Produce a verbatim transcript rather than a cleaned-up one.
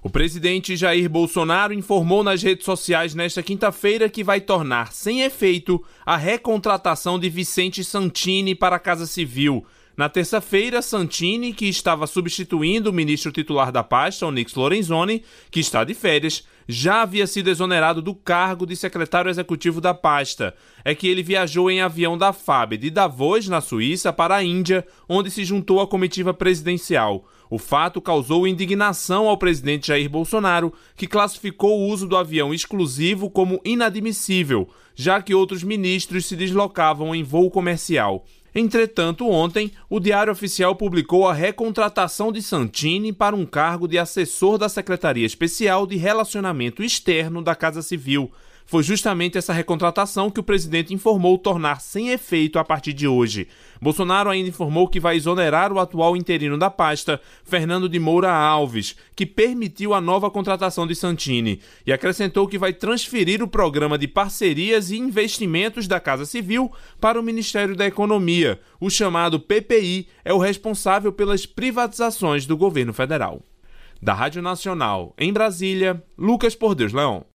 O presidente Jair Bolsonaro informou nas redes sociais nesta quinta-feira que vai tornar sem efeito a recontratação de Vicente Santini para a Casa Civil. Na terça-feira, Santini, que estava substituindo o ministro titular da pasta, Onyx Lorenzoni, que está de férias, já havia sido exonerado do cargo de secretário executivo da pasta. É que ele viajou em avião da F A B de Davos, na Suíça, para a Índia, onde se juntou à comitiva presidencial. O fato causou indignação ao presidente Jair Bolsonaro, que classificou o uso do avião exclusivo como inadmissível, já que outros ministros se deslocavam em voo comercial. Entretanto, ontem, o Diário Oficial publicou a recontratação de Santini para um cargo de assessor da Secretaria Especial de Relacionamento Externo da Casa Civil. Foi justamente essa recontratação que o presidente informou tornar sem efeito a partir de hoje. Bolsonaro ainda informou que vai exonerar o atual interino da pasta, Fernando de Moura Alves, que permitiu a nova contratação de Santini, e acrescentou que vai transferir o programa de parcerias e investimentos da Casa Civil para o Ministério da Economia. O chamado P P I é o responsável pelas privatizações do governo federal. Da Rádio Nacional, em Brasília, Lucas Por Deus Leão.